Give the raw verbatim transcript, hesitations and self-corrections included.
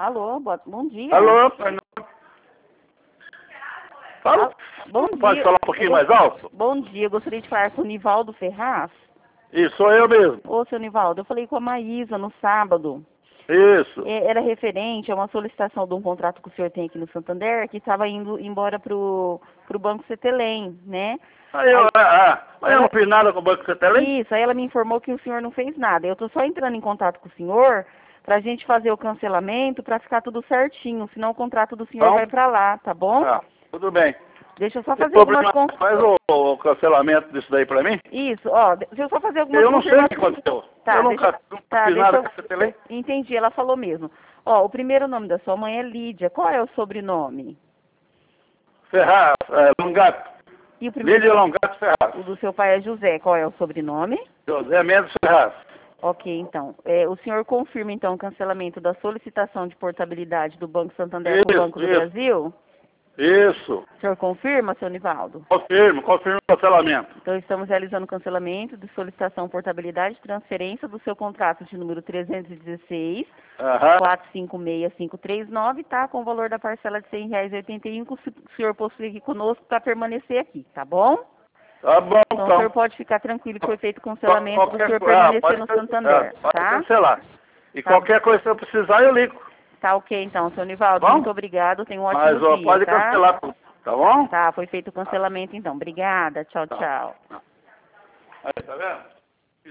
Alô, bo- bom dia. Alô, Fernando. Fala. Ah, bom Pode dia. falar um pouquinho Eu mais gost- alto? Bom dia, eu gostaria de falar com o Nivaldo Ferraz. Isso, sou eu mesmo. Ô, seu Nivaldo, eu falei com a Maísa no sábado. Isso. É, era referente a uma solicitação de um contrato que o senhor tem aqui no Santander, que estava indo embora pro, pro Banco Cetelem, né? Aí eu, Aí- ah, ah, mas eu ela- não fiz nada com o Banco Cetelem? Isso, aí ela me informou que o senhor não fez nada. Eu estou só entrando em contato com o senhor para a gente fazer o cancelamento, para ficar tudo certinho, senão o contrato do senhor Então? vai para lá, tá bom? Ah, tudo bem. Deixa eu só Tem fazer algumas problema, con... faz o, o cancelamento disso daí pra mim? Isso, ó, deixa eu só fazer algumas Eu não sei o que confirmações. aconteceu. Tá, eu deixa, nunca, nunca tá, fiz deixa nada eu... com o Cetelem. Entendi, ela falou mesmo. Ó, o primeiro nome da sua mãe é Lídia. Qual é o sobrenome? Ferraz, é, Longato. E o primeiro Lídia Longato o Ferraz. do seu pai é José. Qual é o sobrenome? José Mendes Ferraz. Ok, então. É, o senhor confirma, então, o cancelamento da solicitação de portabilidade do Banco Santander para o Isso, Banco do isso. Brasil? Isso. O senhor confirma, seu Nivaldo? Confirmo, confirmo o cancelamento. Então, estamos realizando o cancelamento de solicitação, portabilidade e transferência do seu contrato de número trezentos e dezesseis, Aham. quatro cinco seis cinco três nove, tá? Com o valor da parcela de cem reais e oitenta e um, que o senhor possui aqui conosco para permanecer aqui, tá bom? Tá bom, Então, então. o senhor pode ficar tranquilo que foi feito o cancelamento do Qualquer senhor co- ah, permanecer pode no can- Santander, ah, pode tá? cancelar. E Tá. qualquer coisa que eu precisar, eu ligo. Tá ok, então, seu Nivaldo. Bom? Muito obrigado. Tenha um ótimo Mas ó, dia, pode tá? cancelar tudo, tá bom? Tá, foi feito o cancelamento, então. Obrigada. Tchau, Tá. tchau. Aí, tá vendo?